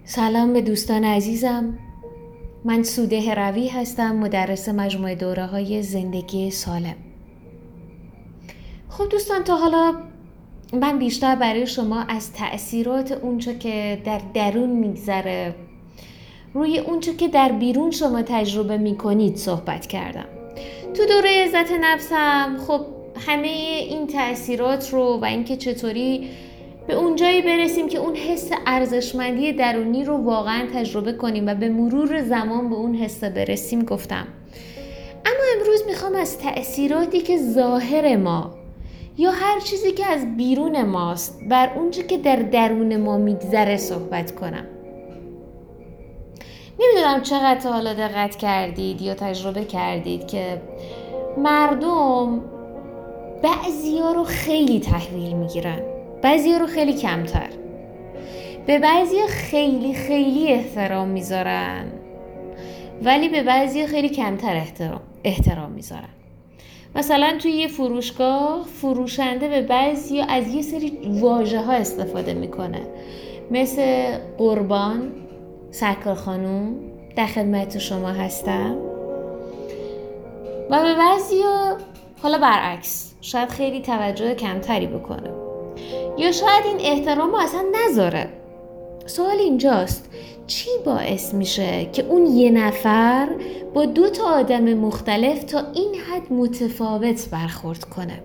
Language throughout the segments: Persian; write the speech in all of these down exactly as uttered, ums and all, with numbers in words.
سلام به دوستان عزیزم. من سوده روی هستم، مدرس مجموعه دوره های زندگی سالم. خب دوستان، تا حالا من بیشتر برای شما از تأثیرات اونچه که در درون میگذره روی اونچه که در بیرون شما تجربه میکنید صحبت کردم. تو دوره عزت نفسم خب همه این تأثیرات رو و اینکه چطوری به اونجایی برسیم که اون حس ارزشمندی درونی رو واقعا تجربه کنیم و به مرور زمان به اون حس برسیم گفتم. اما امروز میخوام از تأثیراتی که ظاهر ما یا هر چیزی که از بیرون ماست بر اونچه که در درون ما میگذره صحبت کنم. نمیدونم چقدر حالا دقت کردید یا تجربه کردید که مردم بعضیا رو خیلی تحویل میگیرن، بعضیا رو خیلی کمتر، به بعضیا خیلی خیلی احترام میذارن ولی به بعضیا خیلی کمتر احترام احترام میذارن. مثلا توی یه فروشگاه فروشنده به بعضیا از یه سری واژه ها استفاده میکنه، مثل قربان، سرکار خانوم، در خدمت شما هستم، و به بعضیا حالا برعکس شاید خیلی توجه کمتری بکنه یا شاید این احترام رو اصلا نذاره. سوال اینجاست چی باعث میشه که اون یه نفر با دو تا آدم مختلف تا این حد متفاوت برخورد کنه؟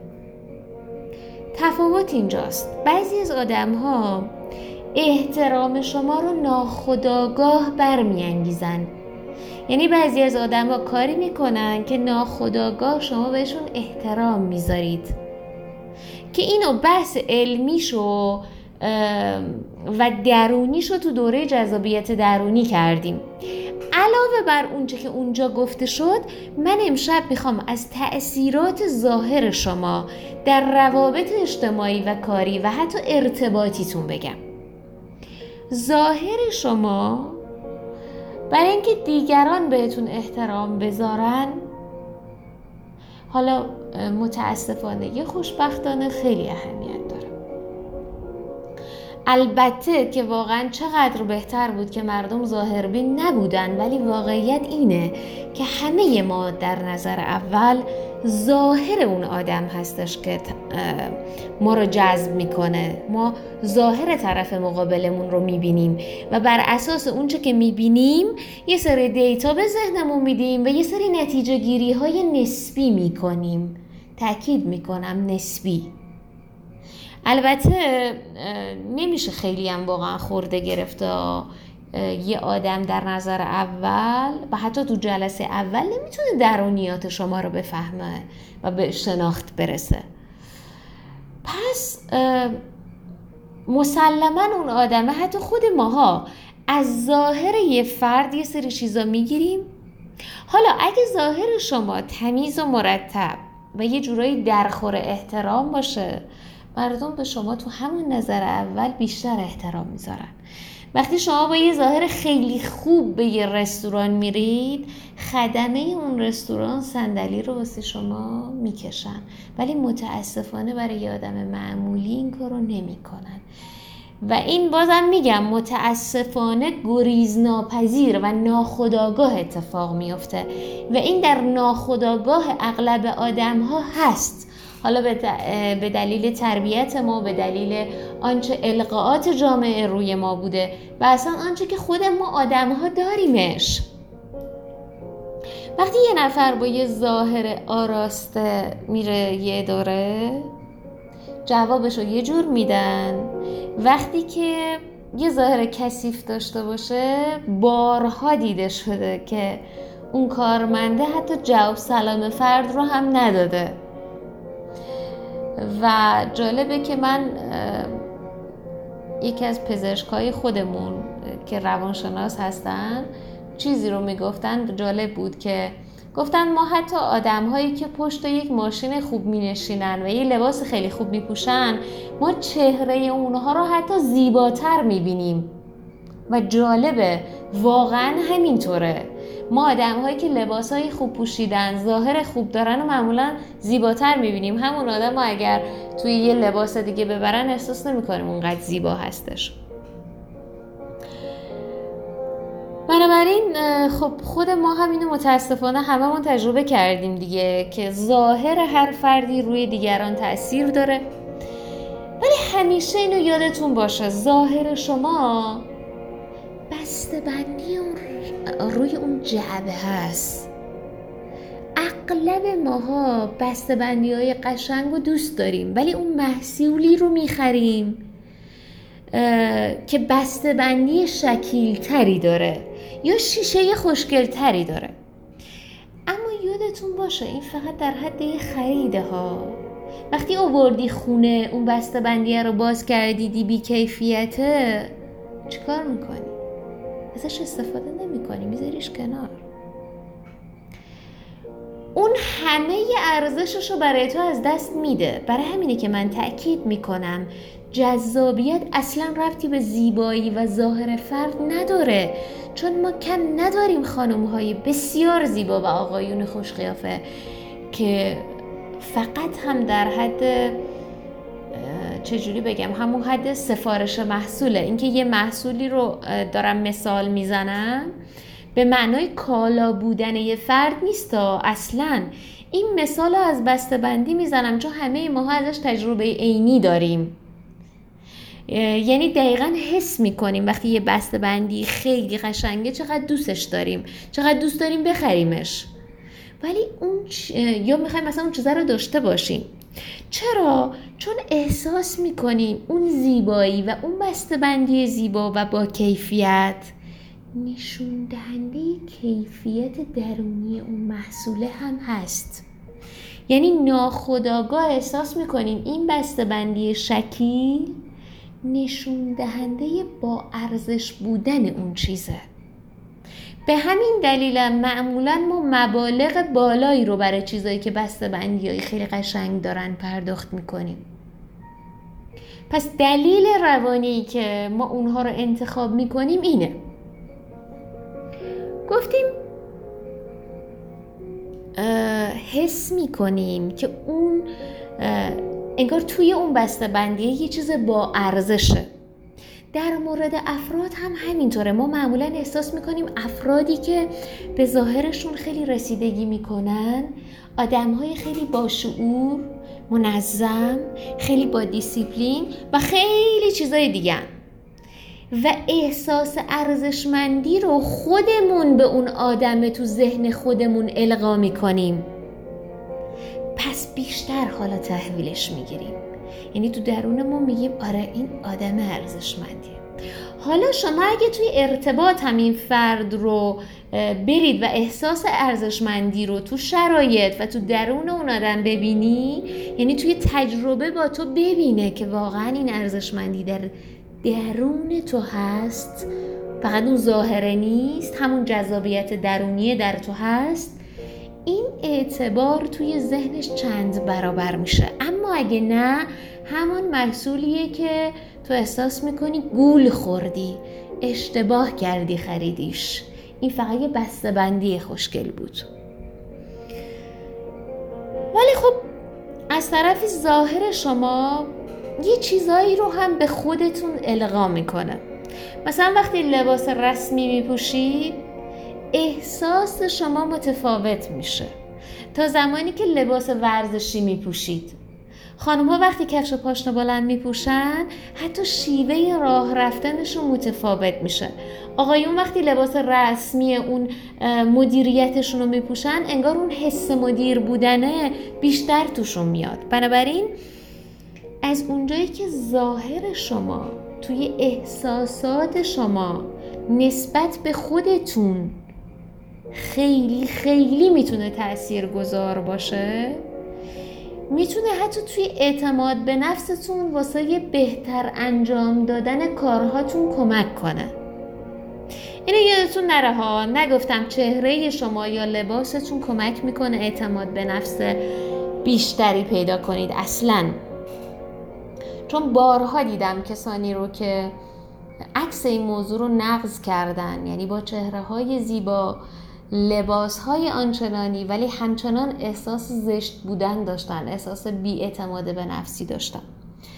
تفاوت اینجاست بعضی از آدم ها احترام شما رو ناخودآگاه برمیانگیزن. یعنی بعضی از آدم ها کاری میکنن که ناخودآگاه شما بهشون احترام میذارید، که اینو بحث علمیشو و درونیشو تو دوره جذابیت درونی کردیم. علاوه بر اونچه که اونجا گفته شد، من امشب میخوام از تأثیرات ظاهر شما در روابط اجتماعی و کاری و حتی ارتباطیتون بگم. ظاهر شما برای اینکه دیگران بهتون احترام بذارن، حالا متاسفانه یا خوشبختانه، خیلی اهمیت داره. البته که واقعا چقدر بهتر بود که مردم ظاهربین نبودن، ولی واقعیت اینه که همه ما در نظر اول ظاهر اون آدم هستش که ما رو جذب میکنه. ما ظاهر طرف مقابلمون رو میبینیم و بر اساس اونچه که میبینیم یه سری دیتا به ذهنمون میدیم و یه سری نتیجه گیری های نسبی میکنیم. تأکید میکنم نسبی. البته نمیشه خیلی هم واقعا خورده گرفته. یه آدم در نظر اول و حتی تو جلسه اول نمیتونه درونیات شما رو بفهمه و به شناخت برسه. پس مسلماً اون آدمه، حتی خود ماها از ظاهر یه فرد یه سری چیزا میگیریم. حالا اگه ظاهر شما تمیز و مرتب و یه جورایی درخور احترام باشه، مردم به شما تو همون نظر اول بیشتر احترام میذارن. وقتی شما با یه ظاهر خیلی خوب به یه رستوران میرید، خدمه اون رستوران صندلی رو واسه شما میکشن، ولی متاسفانه برای یه آدم معمولی این کارو نمیکنن. و این بازم میگم متاسفانه گریزناپذیر و ناخودآگاه اتفاق میفته و این در ناخودآگاه اغلب آدم ها هست. حالا به دلیل تربیت ما، به دلیل آنچه القاءات جامعه روی ما بوده و اصلا آنچه که خود ما آدم ها داریمش. وقتی یه نفر با یه ظاهر آراسته میره یه دوره، جوابشو یه جور میدن. وقتی که یه ظاهر کثیف داشته باشه، بارها دیده شده که اون کارمنده حتی جواب سلام فرد رو هم نداده. و جالبه که من یکی از پزشکای خودمون که روانشناس هستن چیزی رو میگفتن، جالب بود که گفتن ما حتی آدم هایی که پشت یک ماشین خوب می نشینن و یه لباس خیلی خوب می پوشن، ما چهره اونها رو حتی زیباتر می بینیم. و جالبه واقعا همینطوره. ما آدم هایی که لباس های خوب پوشیدن، ظاهر خوب دارن و معمولا زیباتر می بینیم. همون آدم ها اگر توی یه لباس دیگه ببرن احساس نمی کنیم اونقدر زیبا هستش. بنابراین خب خود ما هم اینو متاسفانه هممون تجربه کردیم دیگه که ظاهر هر فردی روی دیگران تأثیر داره، ولی همیشه اینو یادتون باشه ظاهر شما بسته‌بندی روی اون جعبه هست. اغلب ماها بسته‌بندی های قشنگ رو دوست داریم، ولی اون محصولی رو میخریم که بسته‌بندی شکیل تری داره یا شیشه خوشگل تری داره. اما یادتون باشه این فقط در حد خریده ها. وقتی آوردی خونه اون بسته‌بندی رو باز کردی دی بی کیفیته، چیکار میکنی؟ ازش استفاده نمیکنی، میذاریش کنار. اون همه ارزشش رو برای تو از دست میده. برای همینه که من تأکید میکنم جذابیت اصلا ربطی به زیبایی و ظاهر فرد نداره، چون ما کم نداریم خانم‌های بسیار زیبا و آقایون خوش قیافه که فقط هم در حد چجوری بگم همون حد سفارش محصوله. اینکه یه محصولی رو دارم مثال میزنم به معنای کالا بودن یه فرد نیستا. اصلا این مثال رو از بسته‌بندی میزنم چون همه ماها ازش تجربه عینی داریم. یعنی دقیقاً حس میکنیم وقتی یه بسته‌بندی خیلی قشنگه چقدر دوستش داریم، چقدر دوست داریم بخریمش، ولی اون چ... یا میخوایم مثلا اون چیزا رو داشته باشیم. چرا؟ چون احساس میکنیم اون زیبایی و اون بسته‌بندی زیبا و با کیفیت نشون دهنده کیفیت درونی اون محصوله هم هست. یعنی ناخودآگاه احساس میکنیم این بسته‌بندی شکیل نشون دهنده با ارزش بودن اون چیزه. به همین دلیل معمولاً ما مبالغ بالایی رو برای چیزایی که بسته‌بندی‌های خیلی قشنگ دارن پرداخت میکنیم. پس دلیل روانی که ما اونها رو انتخاب میکنیم اینه. گفتیم حس میکنیم که اون انگار توی اون بسته‌بندیه یه چیز با ارزشه. در مورد افراد هم همینطوره. ما معمولا احساس میکنیم افرادی که به ظاهرشون خیلی رسیدگی میکنن آدمهای خیلی باشعور، منظم، خیلی با دیسیپلین و خیلی چیزای دیگه و احساس ارزشمندی رو خودمون به اون آدم تو ذهن خودمون القا میکنیم. پس بیشتر حالا تحویلش میگیریم. یعنی تو درونمون میگیم آره این آدم ارزشمندیه. حالا شما اگه توی ارتباط همین فرد رو برید و احساس ارزشمندی رو تو شرایط و تو درون اون آدم ببینی، یعنی توی تجربه با تو ببینه که واقعا این ارزشمندی در درون تو هست، فقط اون ظاهره نیست، همون جذابیت درونیه در تو هست، این اعتبار توی ذهنش چند برابر میشه. اما اگه نه، همون محصولیه که تو احساس میکنی گول خوردی، اشتباه کردی خریدیش، این فقط یه بسته‌بندی خوشگل بود. ولی خب از طرفی ظاهر شما یه چیزایی رو هم به خودتون القا میکنه. مثلا وقتی لباس رسمی میپوشید احساس شما متفاوت میشه تا زمانی که لباس ورزشی میپوشید. خانم ها وقتی کفش پاشنه بلند میپوشن حتی شیوه راه رفتنشون متفاوت میشه. آقایون وقتی لباس رسمی اون مدیریتشون رو میپوشن انگار اون حس مدیر بودنه بیشتر توشون میاد. بنابراین از اونجایی که ظاهر شما توی احساسات شما نسبت به خودتون خیلی خیلی میتونه تاثیرگذار باشه، میتونه حتی توی اعتماد به نفستون واسه یه بهتر انجام دادن کارهاتون کمک کنه. اینو یادتون نره ها، نگفتم چهره شما یا لباستون کمک میکنه اعتماد به نفس بیشتری پیدا کنید اصلاً. چون بارها دیدم کسانی رو که عکس این موضوع رو نقض کردن، یعنی با چهره های زیبا، لباس های آنچنانی، ولی همچنان احساس زشت بودن داشتن، احساس بی‌اعتماد به نفسی داشتن.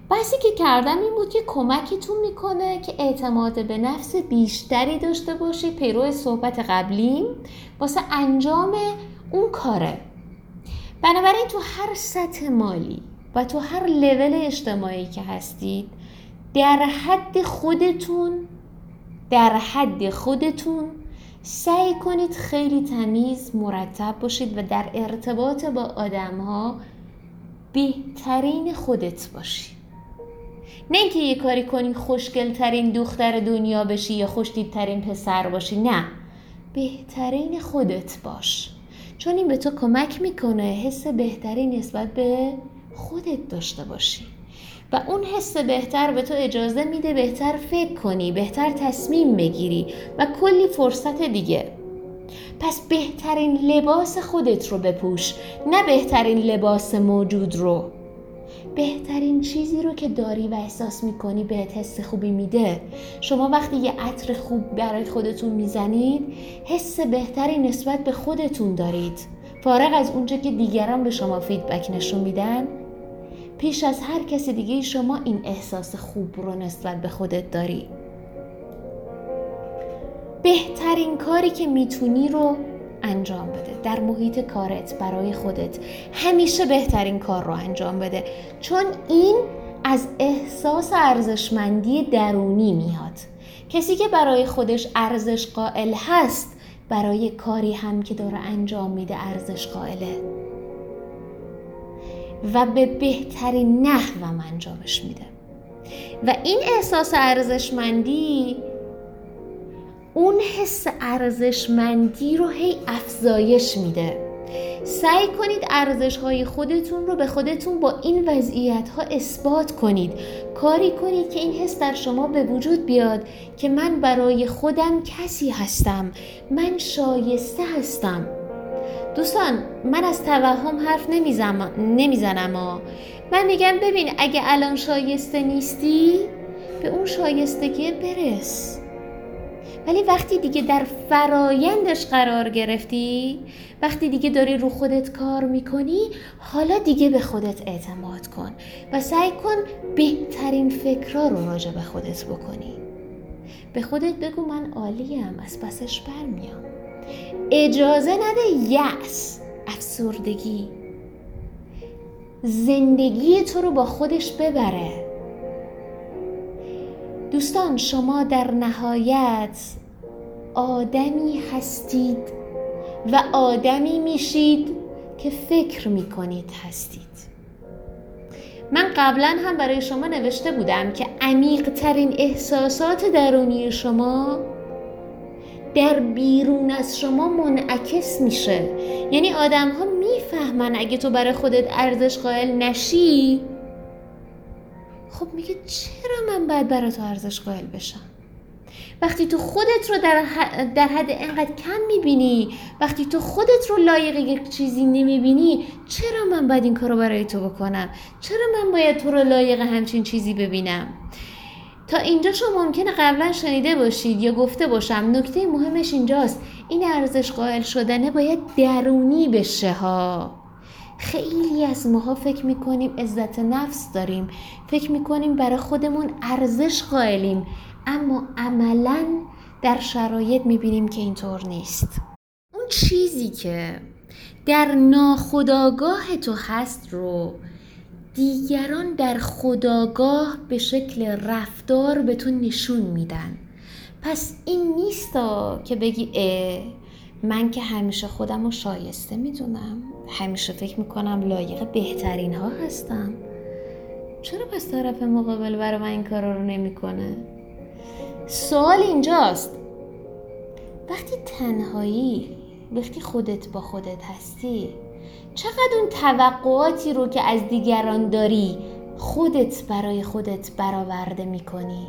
بحثی که کردم این بود که کمکتون میکنه که اعتماد به نفس بیشتری داشته باشید، پیرو صحبت قبلیم، واسه انجام اون کاره. بنابراین تو هر سطح مالی و تو هر لول اجتماعی که هستید، در حد خودتون در حد خودتون سعی کنید خیلی تمیز، مرتب باشید و در ارتباط با آدم‌ها بهترین خودت باشی. نه اینکه یه کاری کنی خوشگل‌ترین دختر دنیا بشی یا خوش‌تیپ‌ترین پسر باشی، نه، بهترین خودت باش، چون این به تو کمک میکنه حس بهتری نسبت به خودت داشته باشی و اون حس بهتر به تو اجازه میده بهتر فکر کنی، بهتر تصمیم بگیری و کلی فرصت دیگه. پس بهترین لباس خودت رو بپوش، نه بهترین لباس موجود رو. بهترین چیزی رو که داری و احساس میکنی بهت حس خوبی میده. شما وقتی یه عطر خوب برای خودتون میزنید، حس بهتری نسبت به خودتون دارید، فارغ از اونجا که دیگران به شما فیدبک نشون میدن. پیش از هر کسی دیگه شما این احساس خوب رو نسبت به خودت داری. بهترین کاری که میتونی رو انجام بده در محیط کارت، برای خودت. همیشه بهترین کار رو انجام بده، چون این از احساس ارزشمندی درونی میاد. کسی که برای خودش ارزش قائل هست، برای کاری هم که داره انجام میده ارزش قائله و به بهترین نحو هم انجامش میده. و این احساس ارزشمندی اون حس ارزشمندی رو هی افزایش میده. سعی کنید ارزش‌های خودتون رو به خودتون با این وضعیت‌ها اثبات کنید. کاری کنید که این حس در شما به وجود بیاد که من برای خودم کسی هستم، من شایسته هستم. دوستان، من از توهم حرف نمیزنم نمیزنم من میگم ببین، اگه الان شایسته نیستی، به اون شایستگی برس. ولی وقتی دیگه در فرایندش قرار گرفتی، وقتی دیگه داری رو خودت کار میکنی، حالا دیگه به خودت اعتماد کن و سعی کن بهترین فکرها رو راجع به خودت بکنی. به خودت بگو من عالیم، از پسش برمیام. اجازه نده یأس، افسردگی زندگی تو رو با خودش ببره. دوستان، شما در نهایت آدمی هستید و آدمی میشید که فکر میکنید هستید. من قبلا هم برای شما نوشته بودم که عمیق ترین احساسات درونی شما در بیرون از شما منعکس میشه. یعنی آدم ها میفهمن اگه تو برای خودت ارزش قائل نشی، خب میگه چرا من باید برای تو ارزش قائل بشم؟ وقتی تو خودت رو در, ح... در حد اینقدر کم میبینی، وقتی تو خودت رو لایق یک چیزی نمیبینی، چرا من باید این کارو برای تو بکنم؟ چرا من باید تو رو لایق همچین چیزی ببینم؟ تا اینجا شما ممکنه قبلا شنیده باشید یا گفته باشم، نکته مهمش اینجاست، این ارزش قائل شدنه باید درونی بشه ها. خیلی از ماها فکر میکنیم عزت نفس داریم، فکر میکنیم برای خودمون ارزش قائلیم، اما عملاً در شرایط میبینیم که اینطور نیست. اون چیزی که در ناخودآگاه تو هست رو دیگران در خودآگاه به شکل رفتار به تو نشون میدن. پس این نیستا که بگی اه من که همیشه خودم رو شایسته میدونم، همیشه فکر میکنم لایق بهترین ها هستم، چرا پس طرف مقابل برای من این کارا رو نمیکنه؟ سوال اینجاست، وقتی تنهایی، وقتی خودت با خودت هستی، چقدر اون توقعاتی رو که از دیگران داری خودت برای خودت برآورده میکنی؟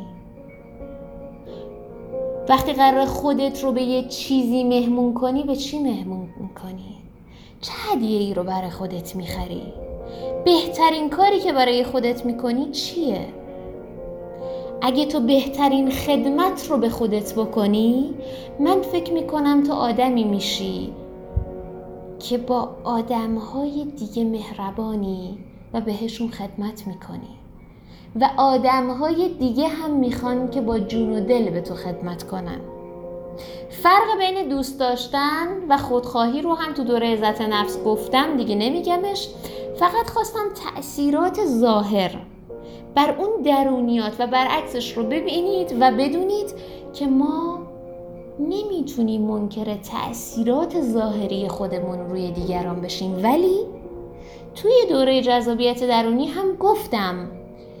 وقتی قرار خودت رو به یه چیزی مهمون کنی، به چی مهمون میکنی؟ چه هدیه ای رو برای خودت میخری؟ بهترین کاری که برای خودت میکنی چیه؟ اگه تو بهترین خدمت رو به خودت بکنی، من فکر میکنم تو آدمی میشی که با آدمهای دیگه مهربانی و بهشون خدمت میکنی. و آدم‌های دیگه هم میخوان که با جون و دل به تو خدمت کنن. فرق بین دوست داشتن و خودخواهی رو هم تو دوره عزت نفس گفتم، دیگه نمیگمش. فقط خواستم تأثیرات ظاهر بر اون درونیات و برعکسش رو ببینید و بدونید که ما نمیتونیم منکر تأثیرات ظاهری خودمون روی دیگران بشیم. ولی توی دوره جذابیت درونی هم گفتم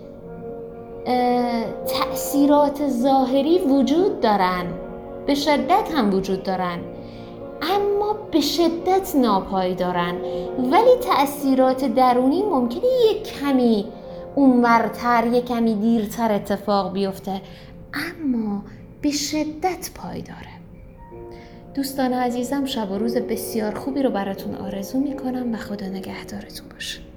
تأثیرات ظاهری وجود دارن، به شدت هم وجود دارن، اما به شدت ناپایدارن. ولی تأثیرات درونی ممکنه یک کمی اونورتر، یک کمی دیرتر اتفاق بیفته، اما به شدت پایداره. دوستان عزیزم، شب و روز بسیار خوبی رو براتون آرزو میکنم و خدا نگهدارتون باشه.